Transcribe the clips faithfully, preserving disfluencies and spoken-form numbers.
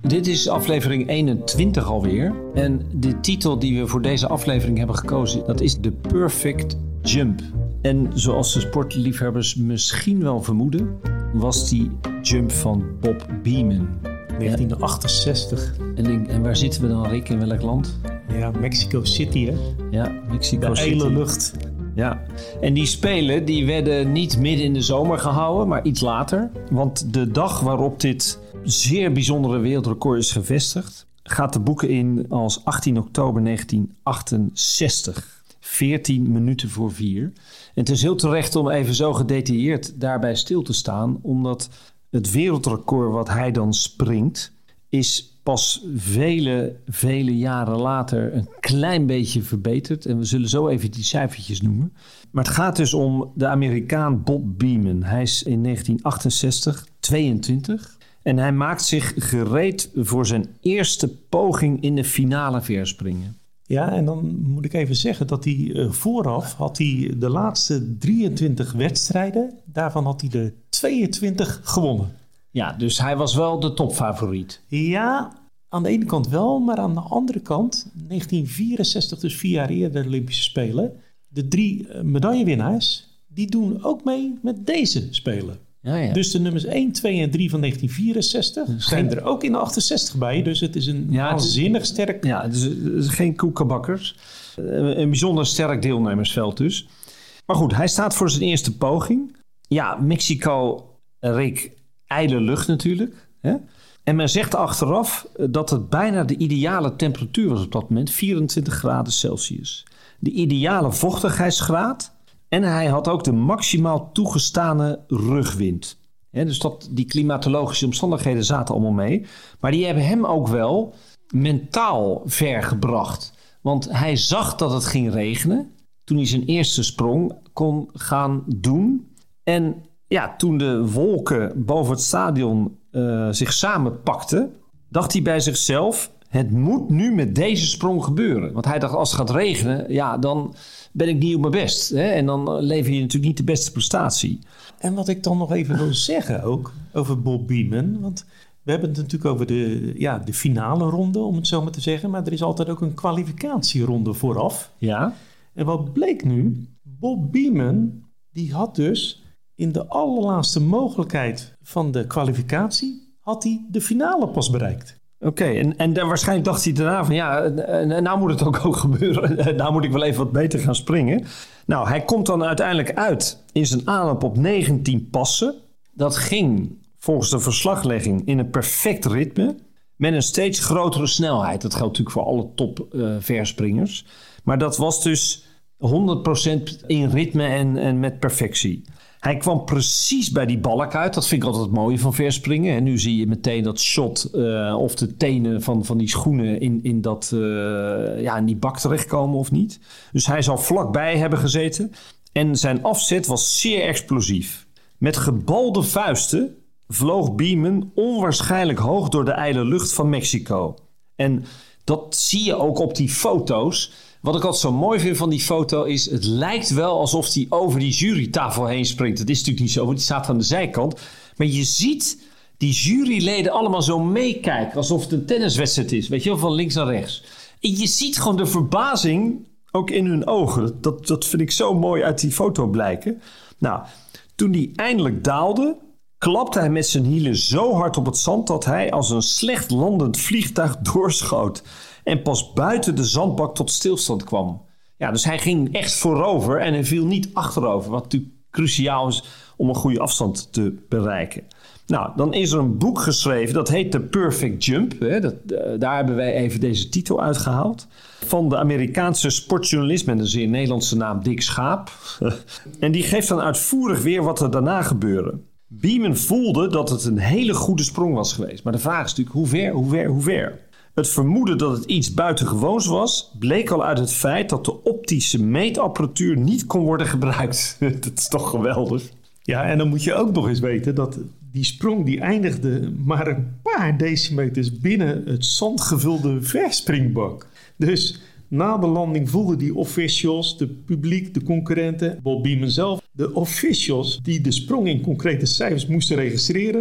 Dit is aflevering eenentwintig alweer. En de titel die we voor deze aflevering hebben gekozen, dat is The Perfect Jump. En zoals de sportliefhebbers misschien wel vermoeden, was die jump van Bob Beamon. negentien achtenzestig. En, en waar zitten we dan, Rick? In welk land? Ja, Mexico City, hè? Ja, Mexico de City. De lucht. Ja, en die Spelen die werden niet midden in de zomer gehouden, maar iets later. Want de dag waarop dit zeer bijzondere wereldrecord is gevestigd, gaat de boeken in als achttien oktober negentien achtenzestig. veertien minuten voor vier. En het is heel terecht om even zo gedetailleerd daarbij stil te staan, omdat het wereldrecord wat hij dan springt is pas vele, vele jaren later een klein beetje verbeterd. En we zullen zo even die cijfertjes noemen. Maar het gaat dus om de Amerikaan Bob Beamon. Hij is in negentien achtenzestig tweeëntwintig. En hij maakt zich gereed voor zijn eerste poging in de finale verspringen. Ja, en dan moet ik even zeggen dat hij uh, vooraf had hij de laatste drieëntwintig wedstrijden. Daarvan had hij de tweeëntwintig gewonnen. Ja, dus hij was wel de topfavoriet. Ja, aan de ene kant wel, maar aan de andere kant, negentien vierenzestig, dus vier jaar eerder de Olympische Spelen. De drie uh, medaillewinnaars, die doen ook mee met deze Spelen. Ja, ja. Dus de nummers één, twee en drie van negentien vierenzestig dus zijn geen... er ook in de achtenzestig bij. Dus het is een ja, waanzinnig is, sterk... Ja, het is, het is geen koekkabakkers. Een bijzonder sterk deelnemersveld dus. Maar goed, hij staat voor zijn eerste poging. Ja, Mexico, Rick, ijle lucht natuurlijk. Hè? En men zegt achteraf dat het bijna de ideale temperatuur was op dat moment. vierentwintig graden Celsius. De ideale vochtigheidsgraad. En hij had ook de maximaal toegestane rugwind. He, dus dat, die klimatologische omstandigheden zaten allemaal mee. Maar die hebben hem ook wel mentaal ver gebracht. Want hij zag dat het ging regenen toen hij zijn eerste sprong kon gaan doen. En ja, toen de wolken boven het stadion uh, zich samenpakten, dacht hij bij zichzelf, het moet nu met deze sprong gebeuren. Want hij dacht, als het gaat regenen, ja, dan ben ik niet op mijn best. Hè? En dan lever je natuurlijk niet de beste prestatie. En wat ik dan nog even wil zeggen ook over Bob Beamon. Want we hebben het natuurlijk over de, ja, de finale ronde, om het zo maar te zeggen. Maar er is altijd ook een kwalificatieronde vooraf. Ja. En wat bleek nu? Bob Beamon, die had dus in de allerlaatste mogelijkheid van de kwalificatie, had hij de finale pas bereikt. Oké, okay, en, en daar waarschijnlijk dacht hij daarna van ja, nou moet het ook, ook gebeuren. Nou moet ik wel even wat beter gaan springen. Nou, hij komt dan uiteindelijk uit in zijn aanloop op negentien passen. Dat ging volgens de verslaglegging in een perfect ritme met een steeds grotere snelheid. Dat geldt natuurlijk voor alle top uh, verspringers. Maar dat was dus honderd procent in ritme en, en met perfectie. Hij kwam precies bij die balk uit. Dat vind ik altijd het mooie van verspringen. En nu zie je meteen dat shot uh, of de tenen van, van die schoenen in, in, dat, uh, ja, in die bak terechtkomen of niet. Dus hij zal vlakbij hebben gezeten. En zijn afzet was zeer explosief. Met gebalde vuisten vloog Beamon onwaarschijnlijk hoog door de ijle lucht van Mexico. En dat zie je ook op die foto's. Wat ik altijd zo mooi vind van die foto is, het lijkt wel alsof hij over die jurytafel heen springt. Dat is natuurlijk niet zo, want die staat aan de zijkant. Maar je ziet die juryleden allemaal zo meekijken, alsof het een tenniswedstrijd is. Weet je wel, van links naar rechts. En je ziet gewoon de verbazing ook in hun ogen. Dat, dat vind ik zo mooi uit die foto blijken. Nou, toen hij eindelijk daalde, klapte hij met zijn hielen zo hard op het zand dat hij als een slecht landend vliegtuig doorschoot. En pas buiten de zandbak tot stilstand kwam. Ja, dus hij ging echt voorover en hij viel niet achterover. Wat natuurlijk cruciaal is om een goede afstand te bereiken. Nou, dan is er een boek geschreven. Dat heet The Perfect Jump. Hè, dat, uh, daar hebben wij even deze titel uitgehaald. Van de Amerikaanse sportjournalist met een zeer Nederlandse naam Dick Schaap. En die geeft dan uitvoerig weer wat er daarna gebeurde. Beamon voelde dat het een hele goede sprong was geweest. Maar de vraag is natuurlijk hoe ver, hoe ver, hoe ver? Het vermoeden dat het iets buitengewoons was, bleek al uit het feit dat de optische meetapparatuur niet kon worden gebruikt. Dat is toch geweldig. Ja, en dan moet je ook nog eens weten dat die sprong die eindigde maar een paar decimeters binnen het zandgevulde verspringbak. Dus na de landing voelden die officials, de publiek, de concurrenten, Bob Beamon zelf, de officials die de sprong in concrete cijfers moesten registreren,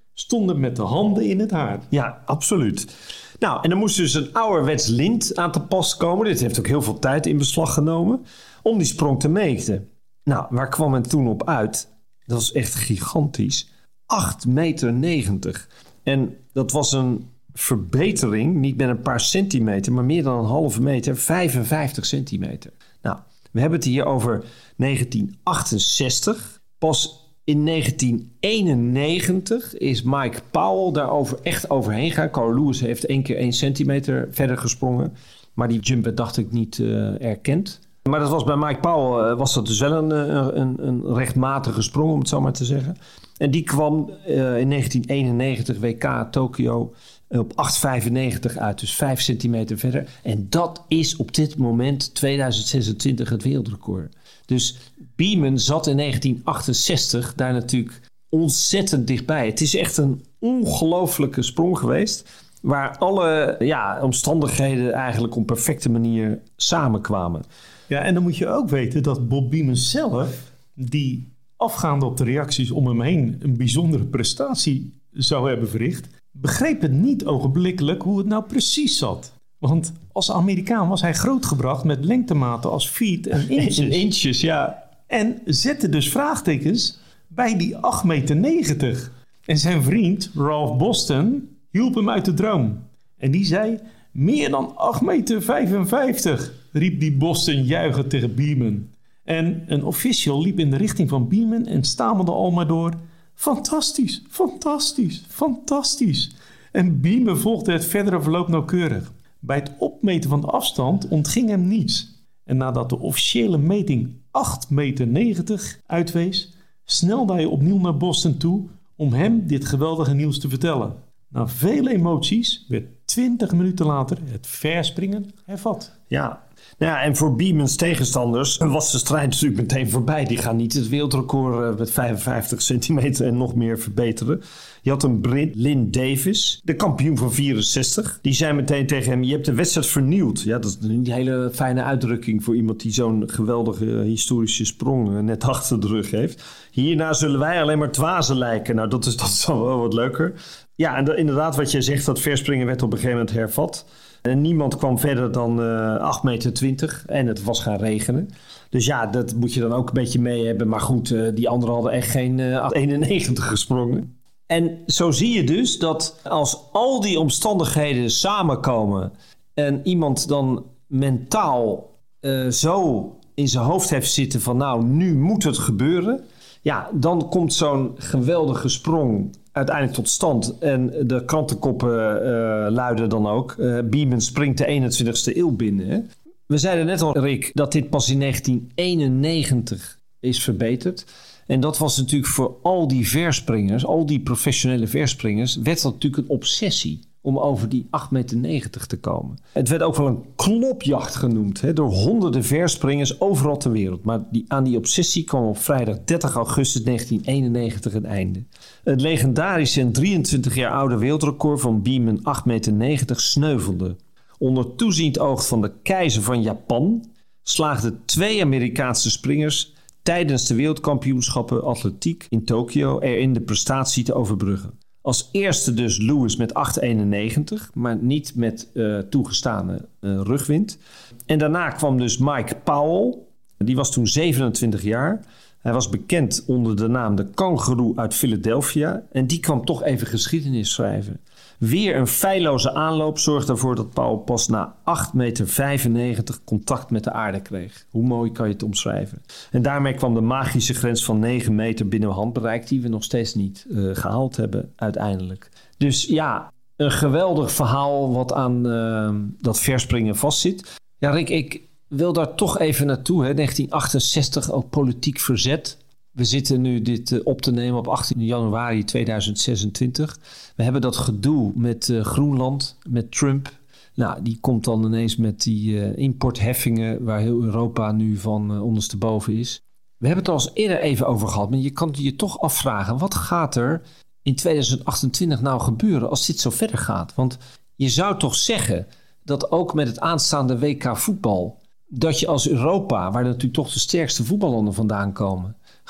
stonden met de handen in het haar. Ja, absoluut. Nou, en er moest dus een ouderwets lint aan te pas komen. Dit heeft ook heel veel tijd in beslag genomen om die sprong te meten. Nou, waar kwam men toen op uit? Dat was echt gigantisch. acht meter negentig. En dat was een verbetering, niet met een paar centimeter, maar meer dan een halve meter, vijfenvijftig centimeter. Nou, we hebben het hier over negentien achtenzestig. Pas in negentien eenennegentig is Mike Powell daarover echt overheen gegaan. Carl Lewis heeft één keer één centimeter verder gesprongen. Maar die jump werd, dacht ik, niet uh, erkend. Maar dat was bij Mike Powell uh, was dat dus wel een, een, een rechtmatige sprong, om het zo maar te zeggen. En die kwam uh, in negentien eenennegentig W K Tokio op acht vijfennegentig uit. Dus vijf centimeter verder. En dat is op dit moment tweeduizend zesentwintig het wereldrecord. Dus Beeman zat in negentien achtenzestig daar natuurlijk ontzettend dichtbij. Het is echt een ongelofelijke sprong geweest, waar alle ja, omstandigheden eigenlijk op een perfecte manier samenkwamen. Ja, en dan moet je ook weten dat Bob Beeman zelf, die afgaande op de reacties om hem heen een bijzondere prestatie zou hebben verricht, begreep het niet ogenblikkelijk hoe het nou precies zat. Want als Amerikaan was hij grootgebracht met lengtematen als feet en inches. En inches, ja. En zette dus vraagtekens bij die acht meter negentig. En zijn vriend Ralph Boston hielp hem uit de droom. En die zei, meer dan acht meter vijfenvijftig, riep die Boston juichend tegen Beeman. En een official liep in de richting van Beeman en stamelde al maar door, fantastisch, fantastisch, fantastisch. En Beeman volgde het verdere verloop nauwkeurig. Bij het opmeten van de afstand ontging hem niets. En nadat de officiële meting acht meter negentig uitwees, snelde hij opnieuw naar Boston toe om hem dit geweldige nieuws te vertellen. Na vele emoties werd twintig minuten later het verspringen hervat. Ja, nou ja, en voor Beeman's tegenstanders was de strijd natuurlijk meteen voorbij. Die gaan niet het wereldrecord met vijfenvijftig centimeter en nog meer verbeteren. Je had een Brit, Lynn Davis, de kampioen van vierenzestig. Die zei meteen tegen hem, je hebt de wedstrijd vernieuwd. Ja, dat is een hele fijne uitdrukking voor iemand die zo'n geweldige historische sprong net achter de rug heeft. Hierna zullen wij alleen maar dwazen lijken. Nou, dat is, dat is dan wel wat leuker. Ja, en de, inderdaad wat je zegt, dat verspringen werd op een gegeven moment hervat. En niemand kwam verder dan uh, acht meter twintig en het was gaan regenen. Dus ja, dat moet je dan ook een beetje mee hebben. Maar goed, uh, die anderen hadden echt geen uh, acht eenennegentig gesprongen. En zo zie je dus dat als al die omstandigheden samenkomen en iemand dan mentaal uh, zo in zijn hoofd heeft zitten van nou, nu moet het gebeuren. Ja, dan komt zo'n geweldige sprong uiteindelijk tot stand. En de krantenkoppen uh, luiden dan ook. Uh, Beeman springt de eenentwintigste eeuw binnen. Hè? We zeiden net al, Rick, dat dit pas in negentien eenennegentig is verbeterd. En dat was natuurlijk voor al die verspringers, al die professionele verspringers, werd dat natuurlijk een obsessie om over die acht meter negentig te komen. Het werd ook wel een klopjacht genoemd, hè, door honderden verspringers overal ter wereld. Maar die, aan die obsessie kwam op vrijdag dertig augustus negentien eenennegentig een einde. Het legendarische en drieëntwintig jaar oude wereldrecord van Beeman acht meter negentig sneuvelde. Onder toeziend oog van de keizer van Japan slaagden twee Amerikaanse springers tijdens de wereldkampioenschappen atletiek in Tokio erin de prestatie te overbruggen. Als eerste dus Lewis met acht eenennegentig, maar niet met uh, toegestane uh, rugwind. En daarna kwam dus Mike Powell, die was toen zevenentwintig jaar. Hij was bekend onder de naam de Kangaroo uit Philadelphia en die kwam toch even geschiedenis schrijven. Weer een feilloze aanloop zorgde ervoor dat Powell pas na acht meter vijfennegentig contact met de aarde kreeg. Hoe mooi kan je het omschrijven? En daarmee kwam de magische grens van negen meter binnen handbereik die we nog steeds niet uh, gehaald hebben uiteindelijk. Dus ja, een geweldig verhaal wat aan uh, dat verspringen vastzit. Ja, Rick, ik wil daar toch even naartoe. Hè. negentien achtenzestig, ook politiek verzet. We zitten nu dit uh, op te nemen op achttien januari tweeduizend zesentwintig. We hebben dat gedoe met uh, Groenland, met Trump. Nou, die komt dan ineens met die uh, importheffingen waar heel Europa nu van uh, ondersteboven is. We hebben het al eens eerder even over gehad, maar je kan je toch afvragen, wat gaat er in tweeduizend achtentwintig nou gebeuren als dit zo verder gaat? Want je zou toch zeggen dat ook met het aanstaande W K voetbal, dat je als Europa, waar natuurlijk toch de sterkste voetballanden vandaan komen,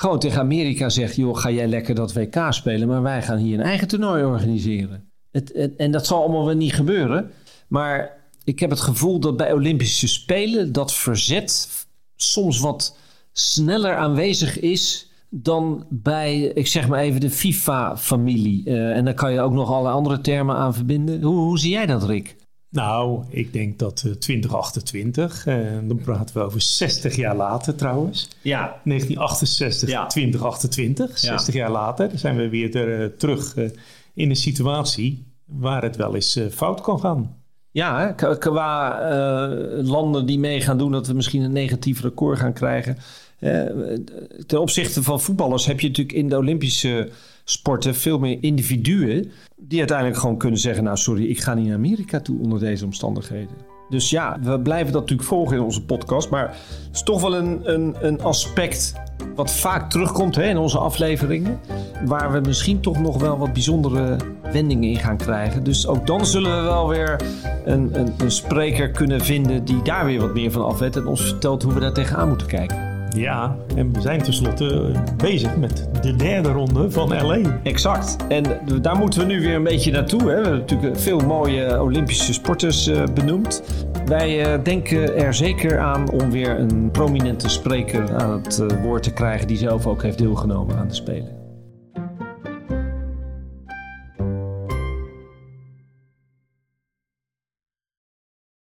gewoon tegen Amerika zegt... joh, ga jij lekker dat W K spelen... maar wij gaan hier een eigen toernooi organiseren. Het, het, en dat zal allemaal wel niet gebeuren. Maar ik heb het gevoel dat bij Olympische Spelen... dat verzet soms wat sneller aanwezig is... dan bij, ik zeg maar even, de FIFA-familie. Uh, en daar kan je ook nog alle andere termen aan verbinden. Hoe, hoe zie jij dat, Rick? Nou, ik denk dat uh, twintig achtentwintig, uh, dan praten we over zestig jaar later trouwens. Ja. negentien achtenzestig, ja. twintig achtentwintig, zestig ja. jaar later zijn we weer er, uh, terug uh, in een situatie waar het wel eens uh, fout kan gaan. Ja, hè? Qua uh, landen die mee gaan doen dat we misschien een negatief record gaan krijgen. Uh, ten opzichte van voetballers heb je natuurlijk in de Olympische sporten veel meer individuen die uiteindelijk gewoon kunnen zeggen, nou sorry, ik ga niet naar Amerika toe onder deze omstandigheden. Dus ja, we blijven dat natuurlijk volgen in onze podcast, maar het is toch wel een, een, een aspect wat vaak terugkomt hè, in onze afleveringen, waar we misschien toch nog wel wat bijzondere wendingen in gaan krijgen. Dus ook dan zullen we wel weer een, een, een spreker kunnen vinden die daar weer wat meer van af weet en ons vertelt hoe we daar tegenaan moeten kijken. Ja, en we zijn tenslotte bezig met de derde ronde van L A. Exact. En daar moeten we nu weer een beetje naartoe. Hè. We hebben natuurlijk veel mooie Olympische sporters uh, benoemd. Wij uh, denken er zeker aan om weer een prominente spreker aan het uh, woord te krijgen die zelf ook heeft deelgenomen aan de Spelen.